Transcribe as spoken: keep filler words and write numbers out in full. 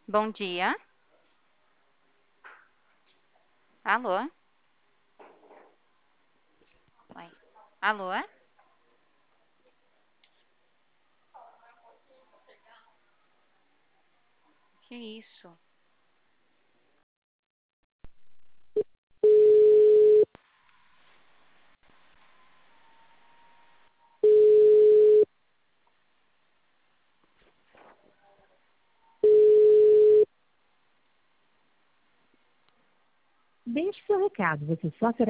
Bom dia. Alô? Oi. Alô? Que isso? Deixe seu recado, você só será